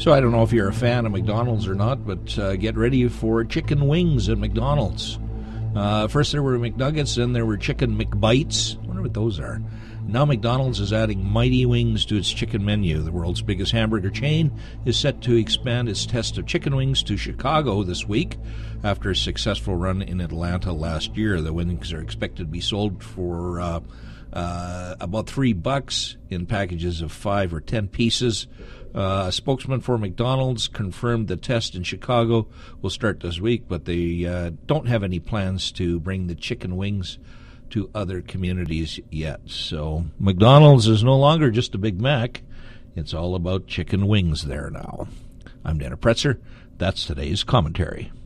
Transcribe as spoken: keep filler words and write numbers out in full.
So I don't know if you're a fan of McDonald's or not, but uh, get ready for chicken wings at McDonald's. Uh, first there were McNuggets, then there were chicken McBites. I wonder what those are. Now McDonald's is adding Mighty Wings to its chicken menu. The world's biggest hamburger chain is set to expand its test of chicken wings to Chicago this week after a successful run in Atlanta last year. The wings are expected to be sold for uh, uh, about three bucks in packages of five or ten pieces. Uh, a spokesman for McDonald's confirmed the test in Chicago will start this week, but they uh, don't have any plans to bring the chicken wings to other communities yet. So McDonald's is no longer just a Big Mac. It's all about chicken wings there now. I'm Dana Pretzer. That's today's commentary.